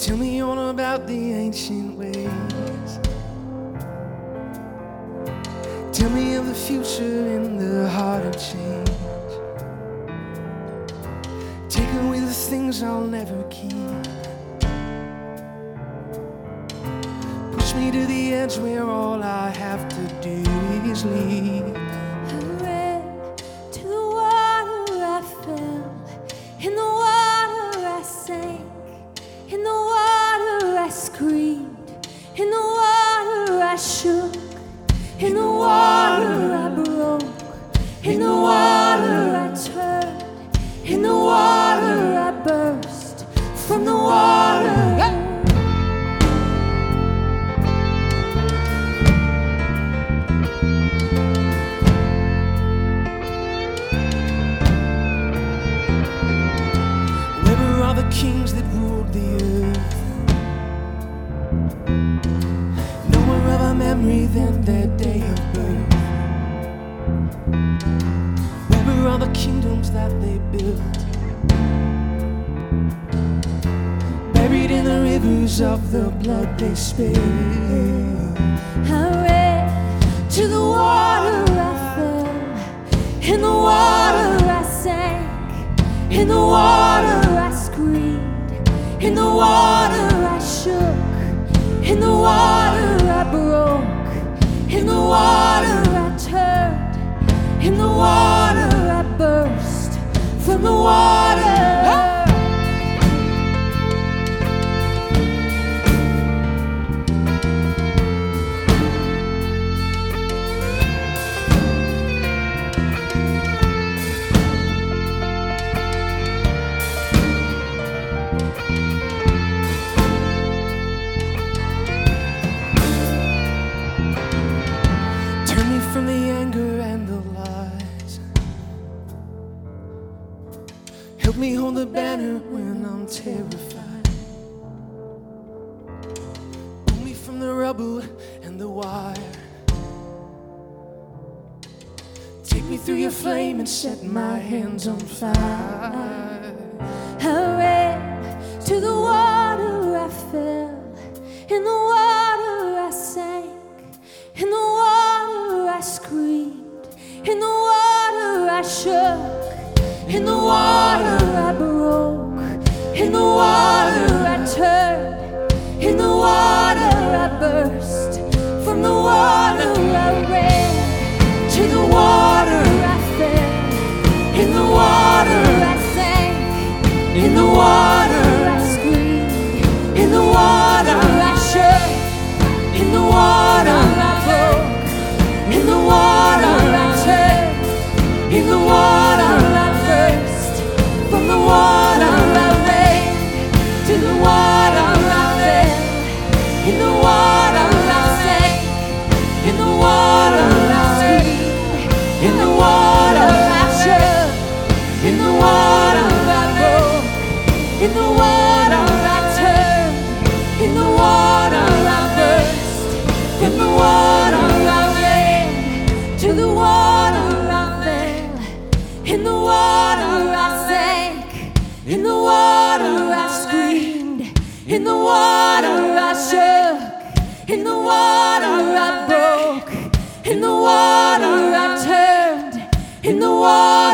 Tell me all about the ancient ways. Tell me of the future in the heart of change. Take away the things I'll never keep. Push me to the edge where all I have to do is leave. I ran to the water, I fell. In the water I sank. In the water I screamed. In the water I shook. In the water I broke. In the water I turned. In the water I burst. From the water the kings that ruled the earth. No more of a memory than their day of birth. Where were all the kingdoms that they built? Buried in the rivers of the blood they spilled. I ran to the water, I fell. In the water I sank. In the water I screamed. In the water I shook. In the water I broke. In the water I turned. In the water I burst. From the water from the anger and the lies. Help me hold the banner when I'm terrified. Pull me from the rubble and the wire. Take me through your flame and set my hands on fire. I ran to the water, I fell. In the water I sank. In the water I screamed. In the water I shook. In the water I broke. In the water I turned. In the water I burst. From the water I ran. To the water I fell. In the water I sank. In the water I screamed. In the water I shook. In the water I broke. In the water I turned. In the water I burst. From the water I ran. To the water I fell. In the water I sank. In the water I screamed. In the water I shook. In the water I broke. In the water I turned. In the water I burst. In the water I ran. To the water I fell. In the water I sank. In the water I screamed. In the water I shook. In the water I broke. In the water I turned. In the water